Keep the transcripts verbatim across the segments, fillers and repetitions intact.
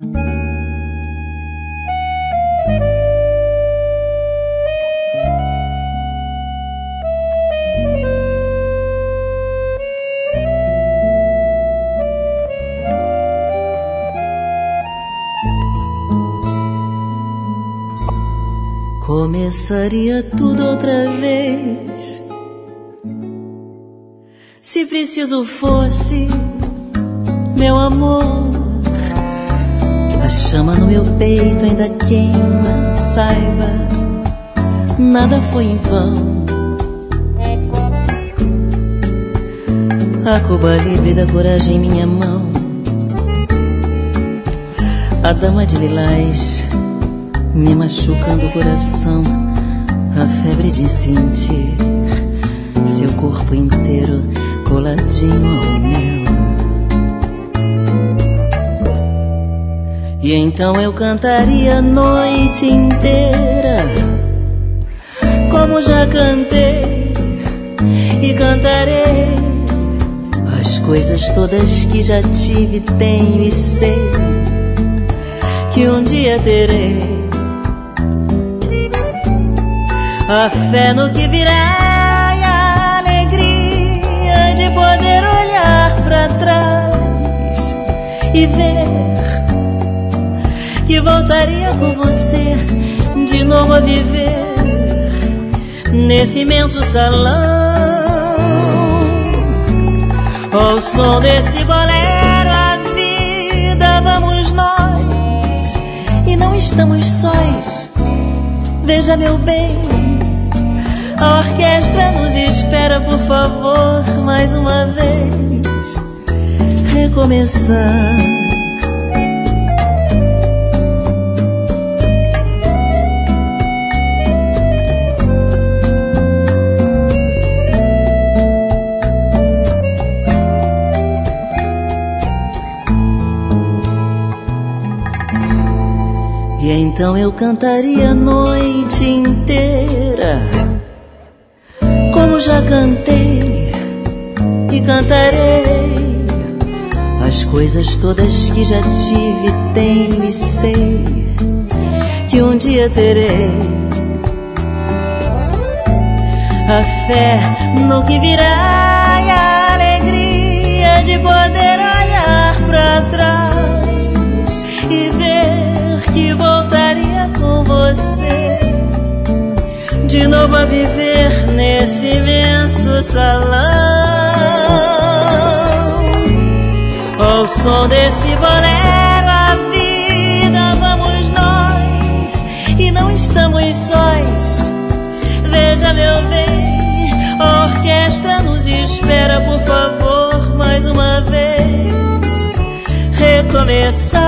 Começaria tudo outra vez se preciso fosse, meu amor. A chama no meu peito ainda queima, saiba, nada foi em vão. A Cuba livre da coragem em minha mão, a dama de lilás me machucando o coração, a febre de sentir seu corpo inteiro coladinho ao meu. E então eu cantaria a noite inteira, como já cantei e cantarei, as coisas todas que já tive, tenho e sei que um dia terei. A fé no que virá e a alegria de poder olhar pra trás e ver que voltaria com você de novo a viver nesse imenso salão, ao som desse bolero. A vida vamos nós e não estamos sós. Veja, meu bem, a orquestra nos espera, por favor, mais uma vez recomeçar. E então eu cantaria a noite inteira, como já cantei e cantarei, as coisas todas que já tive, tenho e sei que um dia terei. A fé no que virá e a alegria de poder olhar pra trás e ver que voltaria com você de novo a viver nesse imenso salão, ao som desse bolero. A vida vamos nós e não estamos sós. Veja, meu bem, a orquestra nos espera, por favor, mais uma vez recomeçar,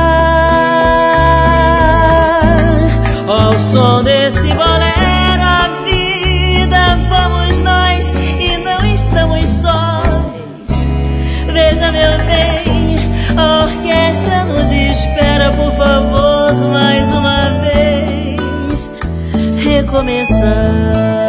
ao som desse bolero. Vamos nós e não estamos sós. Veja, meu bem, a orquestra nos espera, por favor, mais uma vez recomeçar.